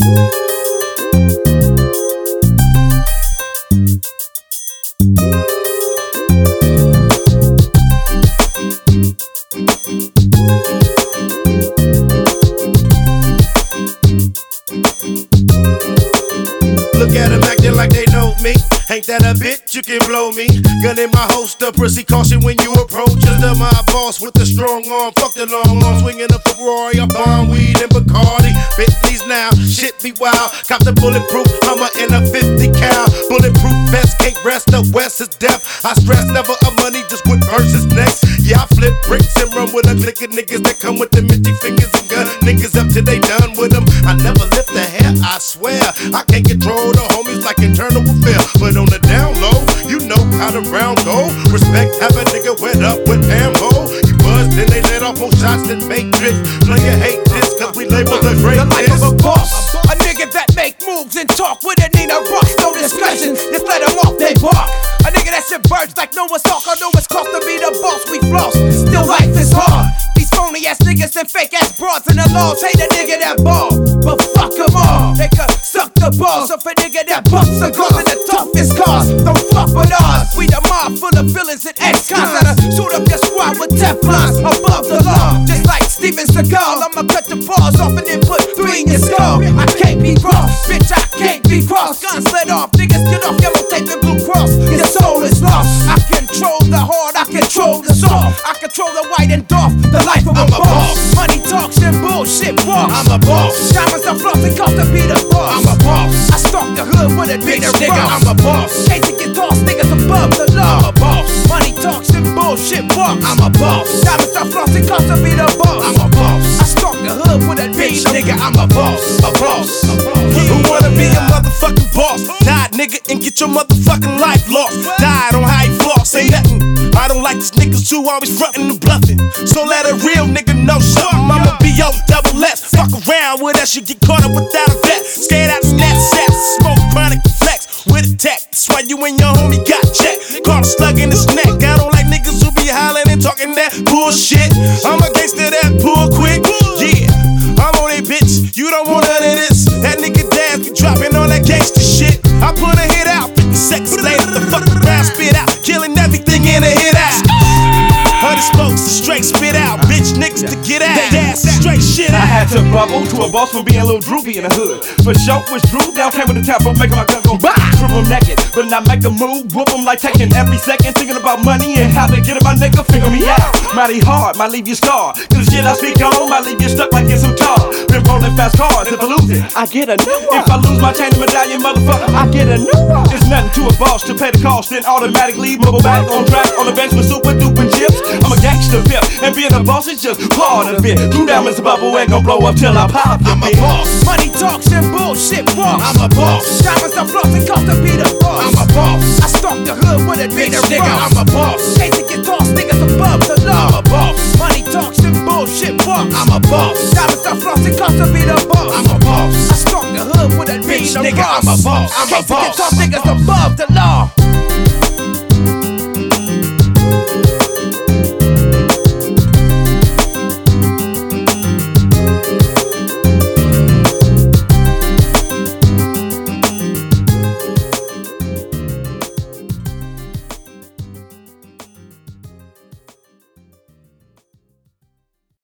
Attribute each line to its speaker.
Speaker 1: Look at them acting like they know me. Ain't that a bitch? You can blow me. Gun in my holster, pussy caution when you approach. Under my boss with the strong arm. Fuck the long arm, swinging a Ferrari, a bomb, weed, and Bacardi. Bentleys now, shit be wild. Cop the bulletproof Hummer in a 50 cal. Bulletproof vest, can't rest. The West is death. I stress never a money, just with verses next. Yeah, I flip bricks and run with a clique of niggas that come with the minty fingers and gun niggas up till they done with them. I never lift a hair, I swear. I can't control the homies like internal affair. But on the down low, you know how the round go. Respect, have a nigga wet up with ammo. You buzz, then they let off more shots than Matrix. Player hate this, cause we label the greatness.
Speaker 2: The life of a boss, a nigga that make moves and talk with it, need a rock, no discussion. Just let them off, they bark. A nigga that shit birds like Noah's Ark. I know it's cost to be the boss, we floss. Still life is hard. These phony ass niggas and fake ass broads in the laws hate a nigga that ball, but fuck them all. They can suck the balls of a nigga that bumps the girls in the toughest cars. Don't fuck with us. We the mob full of villains and ex-cons that'll shoot up your squad with Teflons above the law. Just like Steven Seagal, I'ma cut the paws off and then put 3 in your skull. I can't be crossed, bitch, I can't be crossed. Guns let off, niggas get off yellow tape and blue cross. Your soul is lost. I control the hard, I control the soft. I control the white and dark, the life of a boss. Money talks and bullshit walks. I'm a boss. Diamonds are flossing, cause to be the boss. I'm a boss. I stalk the hood with a bitch nigga. I'm a boss. Chasing get tossed, niggas above the law. I'm a boss. Money talks and bullshit walks. I'm a boss. Diamonds are flossing, cause to be the boss. I'm a boss. I stalk the hood with a bitch nigga. I'm a boss. A boss.
Speaker 1: Who wanna be a motherfucking boss? Die, nigga, and get your motherfucking life lost. Died on how you floss, say nothing. I don't like these niggas who always frontin' and bluffing. So let a real nigga know something. I'ma be yo double S. Fuck around with that shit, get caught up without a vet. Scared out in that set, smoke chronic flex with a tech. That's why you and your homie got checked. Caught a slug in his neck. I don't like niggas who be hollering and talking that bullshit. I'm a gangster that pull quick. Yeah, I'm on that bitch. You don't want none of this. That nigga dance be dropping on that gangster shit. I put a hit out, 50 seconds later, the fuck around, spit out, killing everything in a hit out. Honey smokes, straight spit out, bitch niggas to get out. That's straight shit out.
Speaker 3: I had to bubble to a boss from being a little droopy in the hood. For sure was Drew down, came with the tap, making my gun go bah! Triple naked, but not make a move, whoop 'em like taking every second, thinking about money and how they get it, my nigga, figure me out. Mighty hard, might leave you scarred. Cause the shit I speak on, might leave you stuck like in some tar. Been rolling fast cars, if I lose it, I get a new one. If I lose my chain and medallion, motherfucker, I get a new one. It's nothing to a boss to pay the cost, then automatically mobile back on track, on the bench with super duper chips. I'm a gangster pimp, and being a boss is just part of it. 2 diamonds bubble ain't gon' blow up till I pop.
Speaker 2: I'm a boss. Money talks and bullshit walks. I'm a boss. Diamonds are flossing, cause to be the boss. I'm a boss. I stalk the hood with a bitch nigga. I'm a boss. Chasing get tossed, niggas above the law. I'm a boss. Money talks and bullshit walks. I'm a boss. Diamonds are flossing, cause to be the boss. I'm a boss. I stalk the hood with a bitch nigga. I'm a boss. I'm a boss. Chasing get tossed, niggas above the law.